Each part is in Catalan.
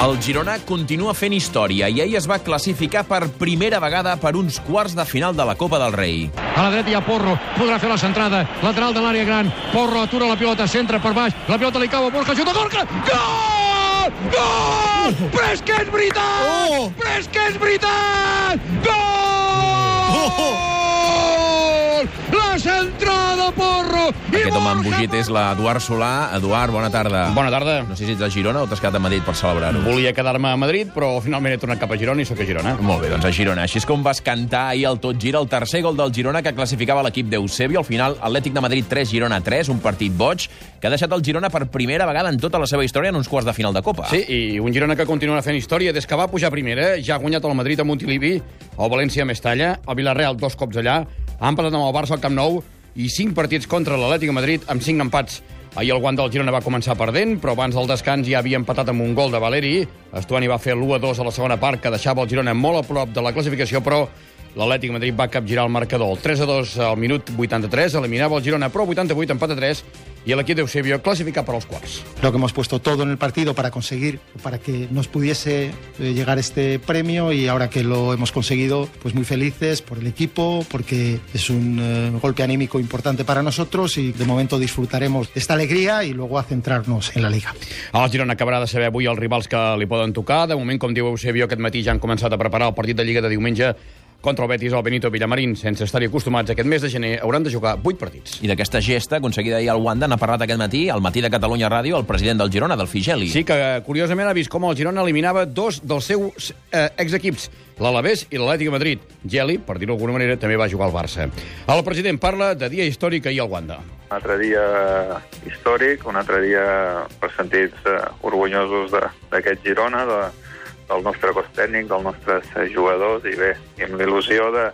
El Girona continua fent història i ahir es va classificar per primera vegada per uns quarts de final de la Copa del Rei. A la dreta hi ha Porro, podrà fer la centrada, lateral de l'àrea gran, Porro atura la pilota, centra per baix, la pilota li cau a Borja, xuta, Gorka, gol! Gol! Però és que és veritat! Però és que és veritat! Gol! La centrada, Porro! Aquest home embogit és l'Eduard Solà. Eduard, bona tarda. Bona tarda. No sé si ets a Girona o t'has quedat a Madrid per celebrar-ho. Volia quedar-me a Madrid, però finalment he tornat cap a Girona i sóc a Girona. Molt bé, doncs a Girona. Així és com vas cantar ahir al Tot Gira el tercer gol del Girona que classificava l'equip d'Eusebio. Al final, Atlètic de Madrid 3, Girona 3, un partit boig que ha deixat el Girona per primera vegada en tota la seva història en uns quarts de final de Copa. Sí, i un Girona que continua fent història des que va pujar primera. Ja ha guanyat el Madrid a Montilivi, el València a Mestalla, el Villarreal 2 cops allà, ha empatat amb el Barça al Camp Nou i 5 partits contra l'Atlètic de Madrid amb 5 empats. Ahir el guant del Girona va començar perdent, però abans del descans ja havia empatat amb un gol de Valeri. Estuani va fer l'1-2 a la segona part, que deixava el Girona molt a prop de la classificació, però l'Atlètic de Madrid va capgirar el marcador. El 3-2 al minut 83, eliminava el Girona, però 88 empat a 3, y el equipo de Eusebio clasifica para los cuartos. Creo que hemos puesto todo en el partido para conseguir, para que nos pudiese llegar este premio, y ahora que lo hemos conseguido, pues muy felices por el equipo, porque es un golpe anímico importante para nosotros y de momento disfrutaremos de esta alegría y luego a centrarnos en la Liga. El Girona acabarà de saber avui els rivals que li poden tocar. De moment, com diu Eusebio, aquest matí ja han començat a preparar el partit de Lliga de diumenge contra el Betis al Benito Villamarín. Sense estar-hi acostumats, aquest mes de gener hauran de jugar 8 partits. I d'aquesta gesta aconseguida ahir al Wanda n'ha parlat aquest matí, al Matí de Catalunya Ràdio, el president del Girona, del Figeli. Sí, que curiosament ha vist com el Girona eliminava 2 dels seus exequips, l'Alavés i l'Atlètic de Madrid. Geli, per dir-ho d'alguna manera, també va jugar al Barça. El president parla de dia històric ahir al Wanda. Un altre dia històric, un altre dia per sentir-se orgullosos d'aquest Girona, del nostre cos tècnic, dels nostres jugadors, i bé, i amb l'il·lusió de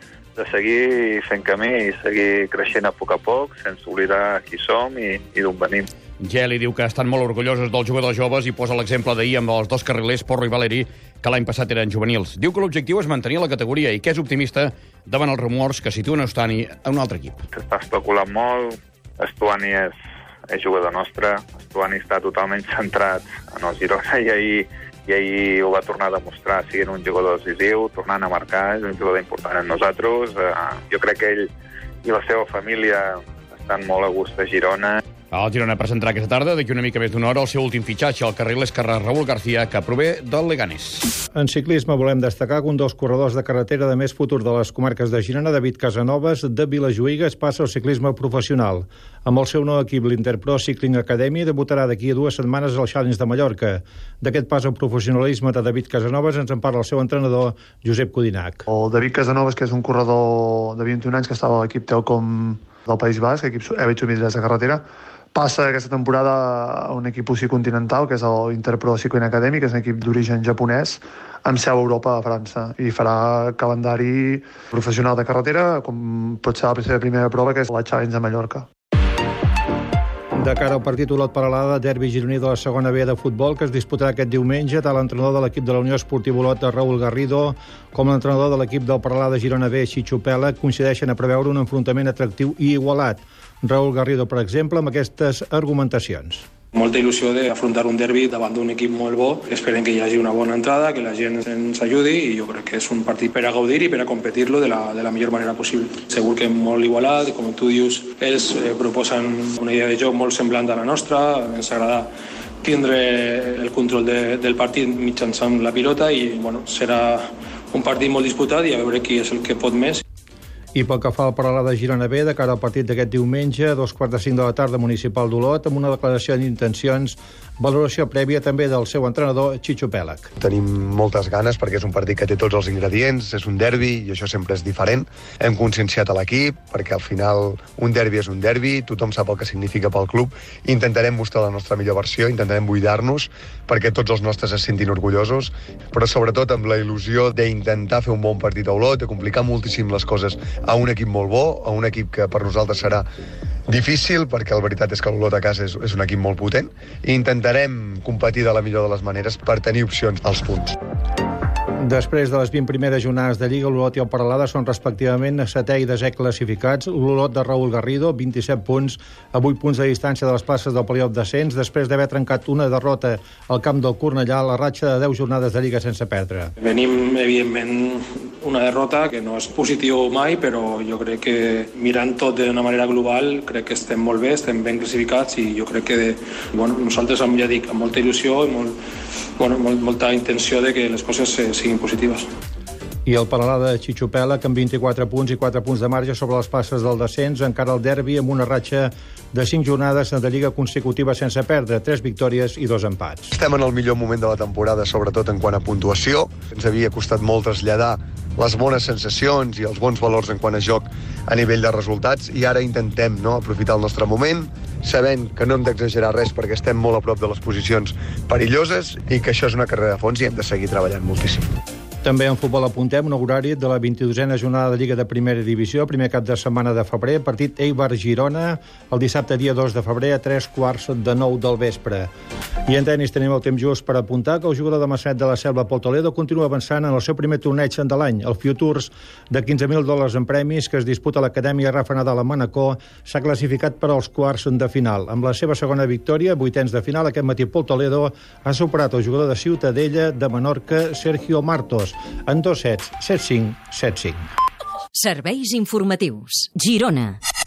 seguir fent camí i seguir creixent a poc, sense oblidar qui som i d'on venim. Geli diu que estan molt orgullosos dels jugadors joves i posa l'exemple d'ahir amb els 2 carrilers, Porro i Valeri, que l'any passat eren juvenils. Diu que l'objectiu és mantenir la categoria i que és optimista davant els rumors que situen Estuani a un altre equip. S'està especulant molt, Estuani és jugador nostre, Estuani està totalment centrat en el Girona i ahir ho va tornar a demostrar, sent un jugador decisiu, tornant a marcar, és un jugador important en nosaltres. Jo crec que ell i la seva família estan molt a gust a Girona. El Girona presentarà aquesta tarda, d'aquí una mica més d'una hora, el seu últim fitxatge, el carriler esquerrà Raúl García, que prové del Leganés. En ciclisme volem destacar que un dels corredors de carretera de més futur de les comarques de Girona, David Casanovas, de Vilajuïga, es passa al ciclisme professional. Amb el seu nou equip, l'Interpro Cycling Academy, debutarà d'aquí a 2 setmanes al Challenge de Mallorca. D'aquest pas al professionalisme de David Casanovas ens en parla el seu entrenador, Josep Codinac. El David Casanovas, que és un corredor de 21 anys que estava a l'equip Telcom del País Basc, equip H23 de carretera, passa aquesta temporada a un equip UCI continental, que és l'Interpro Cycling Academy, que és un equip d'origen japonès, amb seu a Europa, a França, i farà calendari professional de carretera, com pot ser la seva primera prova, que és la Challenge de Mallorca. De cara al partit Olot Peralada, derbi gironí de la segona B de futbol, que es disputarà aquest diumenge, tant l'entrenador de l'equip de la Unió Esportiva Olot, Raúl Garrido, com l'entrenador de l'equip del Peralada Girona B, Xitxo Pela, coincideixen a preveure un enfrontament atractiu i igualat. Raúl Garrido, per exemple, amb aquestes argumentacions. Molta il·lusió d'afrontar un derbi davant d'un equip molt bo. Esperem que hi hagi una bona entrada, que la gent ens ajudi, i jo crec que és un partit per a gaudir i per a competir-lo de la millor manera possible. Segur que molt igualat, com tu dius, ells proposen una idea de joc molt semblant a la nostra. Ens agrada tindre el control del partit mitjançant la pilota i serà un partit molt disputat i a veure qui és el que pot més. I pel que fa al Peralada Girona B, de cara al partit d'aquest diumenge, a 4:45 de la tarda, municipal d'Olot, amb una declaració d'intencions, valoració prèvia també del seu entrenador, Xitxo Pèlag. Tenim moltes ganes perquè és un partit que té tots els ingredients, és un derbi i això sempre és diferent. Hem conscienciat a l'equip perquè al final un derbi és un derbi, tothom sap el que significa pel club. Intentarem mostrar la nostra millor versió, intentarem buidar-nos perquè tots els nostres es sentin orgullosos, però sobretot amb la il·lusió d'intentar fer un bon partit a Olot, de complicar moltíssim les coses a un equip molt bo, a un equip que per nosaltres serà difícil, perquè la veritat és que l'Olot a casa és un equip molt potent, i intentarem competir de la millor de les maneres per tenir opcions als punts. Després de les 20 primeres jornades de Lliga, l'Olot i el Peralada són respectivament 7è i 10è classificats. L'Olot de Raúl Garrido, 27 punts, a 8 punts de distància de les places del playoff d'ascens, després d'haver trencat una derrota al camp del Cornellà, la ratxa de 10 jornades de Lliga sense perdre. Venim, evidentment, una derrota que no és positiu mai, però jo crec que mirant tot d'una manera global, crec que estem molt bé, estem ben classificats i jo crec que nosaltres, ja dic, amb molta il·lusió i molta intenció de que les coses siguin positives. I el Peralada de Xixupela, que amb 24 punts i 4 punts de marge sobre les places del descens, encara el derbi amb una ratxa de 5 jornades de Lliga consecutiva sense perdre, 3 victòries i 2 empats. Estem en el millor moment de la temporada, sobretot en quant a puntuació. Ens havia costat molt traslladar les bones sensacions i els bons valors en quant a joc a nivell de resultats, i ara intentem aprofitar el nostre moment, sabent que no hem d'exagerar res perquè estem molt a prop de les posicions perilloses i que això és una carrera de fons i hem de seguir treballant moltíssim. També en futbol apuntem un horari de la 22a jornada de Lliga de Primera Divisió, primer cap de setmana de febrer, partit Eibar-Girona, el dissabte dia 2 de febrer a 3:45 del vespre. I en tenis tenim el temps just per apuntar que el jugador de Masset de la Selva, Pol Toledo, continua avançant en el seu primer torneig de l'any. El Futures de $15.000 en premis que es disputa a l'Acadèmia Rafa Nadal a Manacor s'ha classificat per als quarts de final. Amb la seva segona victòria, 8ens de final, aquest matí Pol Toledo ha superat el jugador de Ciutadella de Menorca, Sergio Martos, en 2 sets, 7-5, 7-5. Serveis informatius. Girona.